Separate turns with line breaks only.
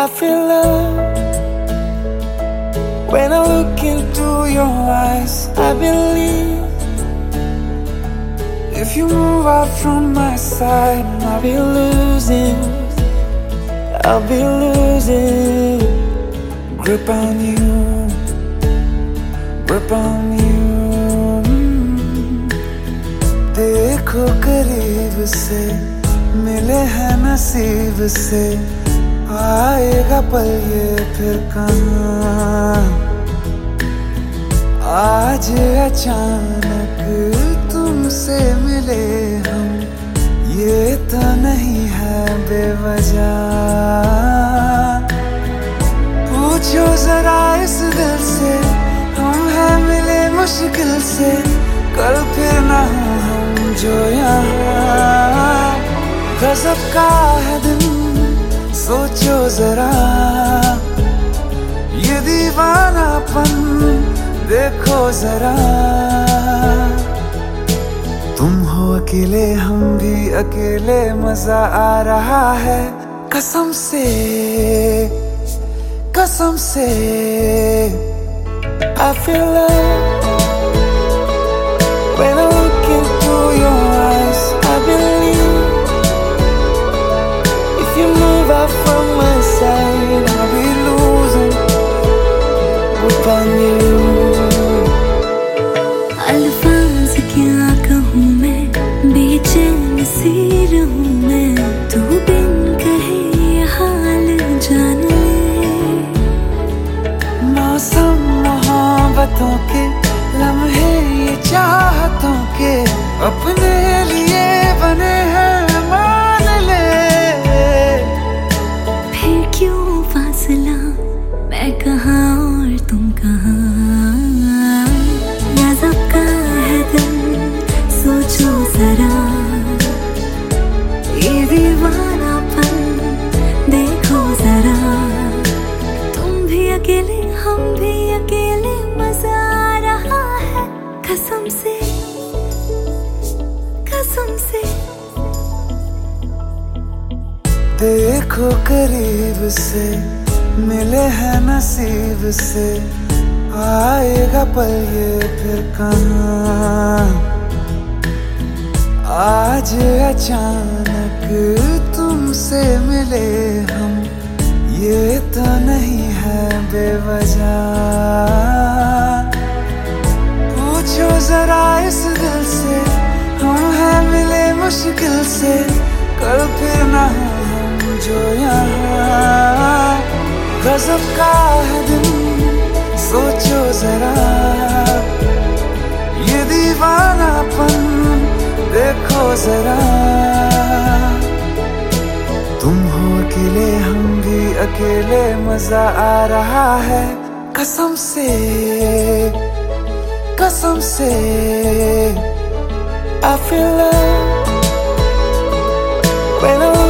I feel love when I look into your eyes. I believe if you move out from my side, I'll be losing grip on you, grip on you. देखो करीब से, मिले हैं नसीब से, आएगा पल ये फिर कहाँ। आज अचानक तुमसे मिले हम, ये तो नहीं है बेवजह। पूछो जरा इस दिल से, हम हैं मिले मुश्किल से, कल फिर ना हो हम जो यहाँ। गजब का है दिन, सोचो जरा ये दीवानापन, देखो जरा। तुम हो अकेले, हम भी अकेले, मजा आ रहा है कसम से, कसम से। I feel love when I look into your eyes. I believe if you move out from my side, I'll be losing grip on you.
अल्फाज क्या कहूँ मैं, बेचैन सी रहूँ मैं, तू बिन कहे ये हाल जान ले।
मौसम मोहब्बतों के, लम्हे ये चाहतों के, अपने लिए बने हैं मान ले।
फिर क्यों फासला, मैं कहाँ और तुम कहाँ। गजब का है दिल, सोचो जरा ये दीवानापन, देखो जरा। तुम भी अकेले, हम भी अकेले, मजा आ रहा है कसम से, कसम से।
देखो करीब से, मिले हैं नसीब से, आएगा पल ये फिर कहाँ। आज अचानक तुमसे मिले हम, ये तो नहीं है बेवजह। पूछो जरा इस दिल से, हम हैं मिले मुश्किल से, कल फिर ना हो हम जो यहाँ। गजब का है दिन, सोचो जरा ये दीवानापन, देखो जरा। तुम हो अकेले, हम भी अकेले, मजा आ रहा है कसम से, कसम से। I feel love when I